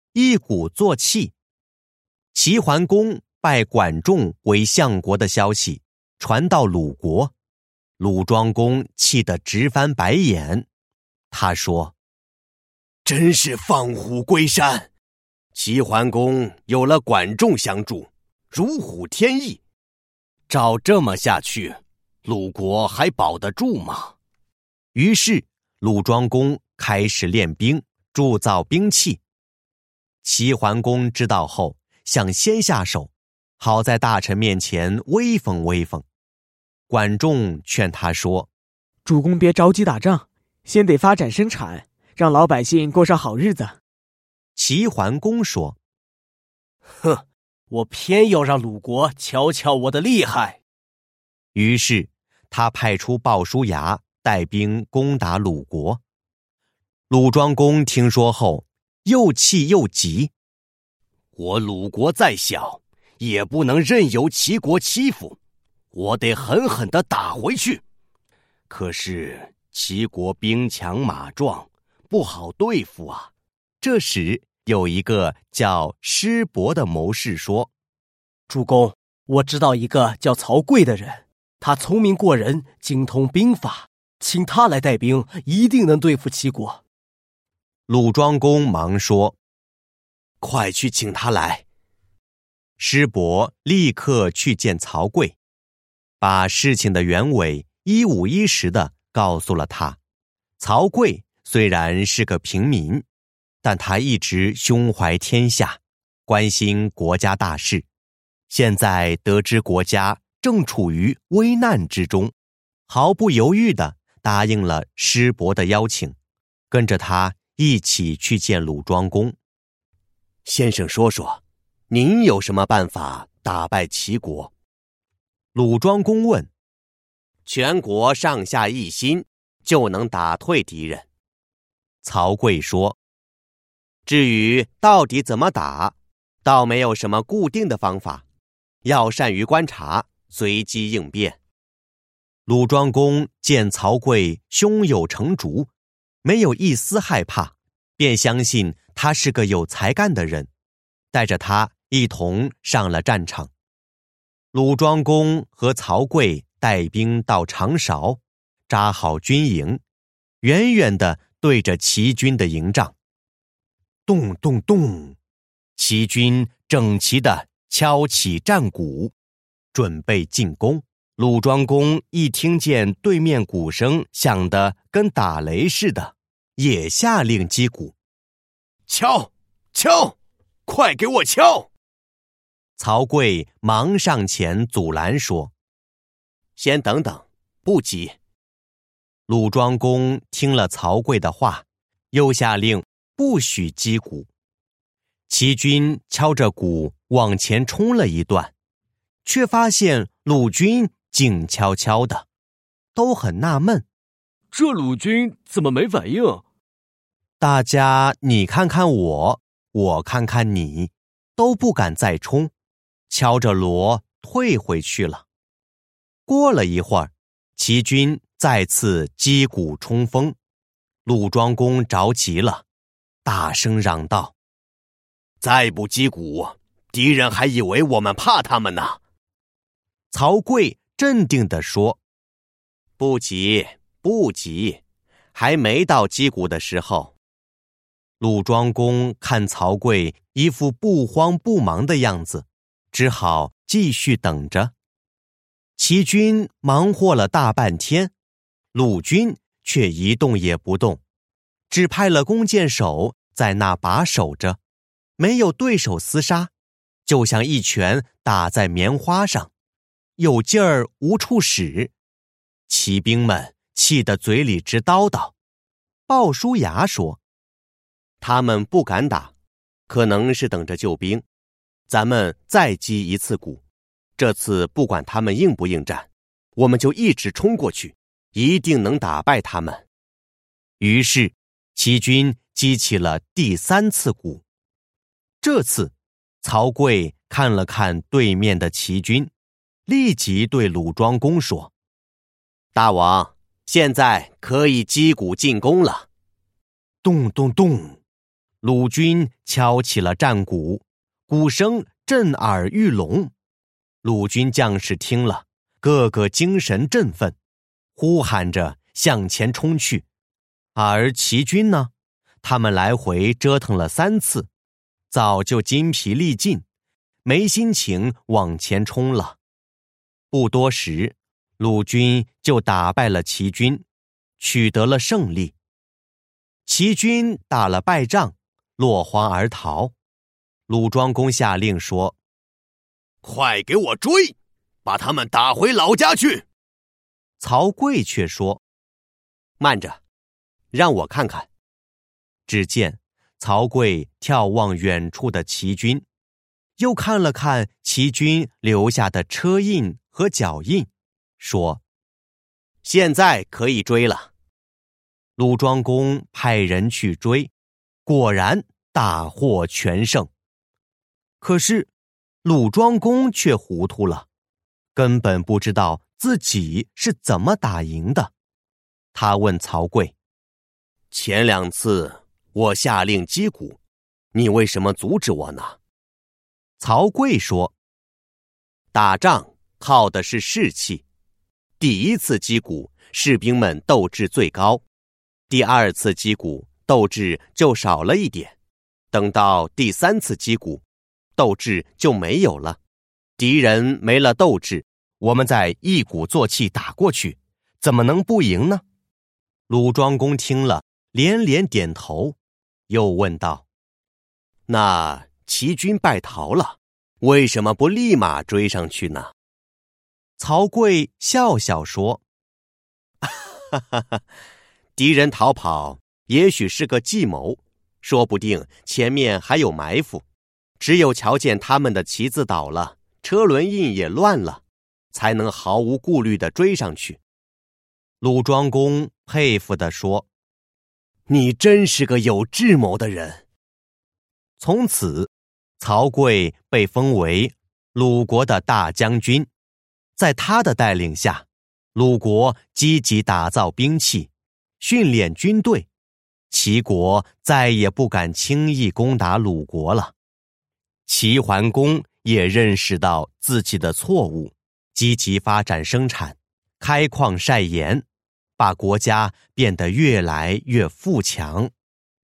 一鼓作气。齐桓公拜管仲为相国的消息传到鲁国，鲁庄公气得直翻白眼。他说： 真是放虎归山，齐桓公有了管仲相助，如虎添翼。照这么下去，鲁国还保得住吗？ 于是鲁庄公开始练兵，铸造兵器。齐桓公知道后，想先下手，好在大臣面前威风威风。管仲劝他说： 主公别着急打仗，先得发展生产，让老百姓过上好日子。 齐桓公说： 哼，我偏要让鲁国瞧瞧我的厉害。 于是他派出鲍叔牙带兵攻打鲁国。鲁庄公听说后，又气又急。 我鲁国再小，也不能任由齐国欺负，我得狠狠地打回去。可是齐国兵强马壮，不好对付啊。 这时有一个叫师伯的谋士说： 主公，我知道一个叫曹刿的人，他聪明过人，精通兵法，请他来带兵，一定能对付齐国。 鲁庄公忙说： 快去请他来。 师伯立刻去见曹刿，把事情的原委一五一十地告诉了他。曹刿虽然是个平民，但他一直胸怀天下，关心国家大事。现在得知国家正处于危难之中，毫不犹豫地答应了师伯的邀请，跟着他一起去见鲁庄公。 先生说说，您有什么办法打败齐国？ 鲁庄公问。 全国上下一心，就能打退敌人。 曹刿说： 至于到底怎么打，倒没有什么固定的方法，要善于观察，随机应变。 鲁庄公见曹刿胸有成竹，没有一丝害怕，便相信他是个有才干的人，带着他一同上了战场。鲁庄公和曹刿带兵到长勺，扎好军营，远远地对着齐军的营帐。咚咚咚，齐军整齐地敲起战鼓，准备进攻。鲁庄公一听见对面鼓声响得跟打雷似的，也下令击鼓。 敲，敲，快给我敲！ 曹刿忙上前阻拦说： 先等等，不急。 鲁庄公听了曹刿的话，又下令不许击鼓。齐军敲着鼓往前冲了一段，却发现鲁军静悄悄的，都很纳闷， 这鲁军怎么没反应？ 大家你看看我，我看看你，都不敢再冲，敲着锣退回去了。过了一会儿，齐军再次击鼓冲锋，鲁庄公着急了，大声嚷道： 再不击鼓，敌人还以为我们怕他们呢。 曹刿镇定地说： 不急，不急，还没到击鼓的时候。 鲁庄公看曹刿一副不慌不忙的样子，只好继续等着。齐军忙活了大半天，鲁军却一动也不动，只派了弓箭手在那把守着，没有对手厮杀，就像一拳打在棉花上，有劲儿无处使。骑兵们气得嘴里直叨叨。鲍叔牙说： 他们不敢打，可能是等着救兵，咱们再击一次鼓，这次不管他们应不应战，我们就一直冲过去，一定能打败他们。 于是齐军击起了第3次鼓。这次曹刿看了看对面的齐军，立即对鲁庄公说： 大王，现在可以击鼓进攻了。 咚咚咚， 鲁军敲起了战鼓，鼓声震耳欲聋。鲁军将士听了，个个精神振奋，呼喊着向前冲去。而齐军呢，他们来回折腾了3次，早就筋疲力尽，没心情往前冲了。不多时，鲁军就打败了齐军，取得了胜利。齐军打了败仗，落荒而逃。鲁庄公下令说： 快给我追，把他们打回老家去。 曹刿却说：慢着，让我看看。只见曹刿眺望远处的齐军，又看了看齐军留下的车印和脚印，说：现在可以追了。鲁庄公派人去追，果然大获全胜。可是鲁庄公却糊涂了，根本不知道自己是怎么打赢的。他问曹刿： 前2次我下令击鼓，你为什么阻止我呢？ 曹刿说：打仗靠的是士气，第1次击鼓，士兵们斗志最高，第2次击鼓，斗志就少了一点，等到第3次击鼓，斗志就没有了，敌人没了斗志，我们再一鼓作气打过去，怎么能不赢呢？鲁庄公听了，连连点头，又问道：那齐军败逃了，为什么不立马追上去呢？曹刿笑笑说：哈哈哈，敌人逃跑也许是个计谋，说不定前面还有埋伏，只有瞧见他们的旗子倒了，车轮印也乱了，才能毫无顾虑地追上去。鲁庄公佩服地说：你真是个有智谋的人。从此，曹刿被封为鲁国的大将军。在他的带领下，鲁国积极打造兵器，训练军队，齐国再也不敢轻易攻打鲁国了。齐桓公也认识到自己的错误，积极发展生产，开矿晒盐，把国家变得越来越富强。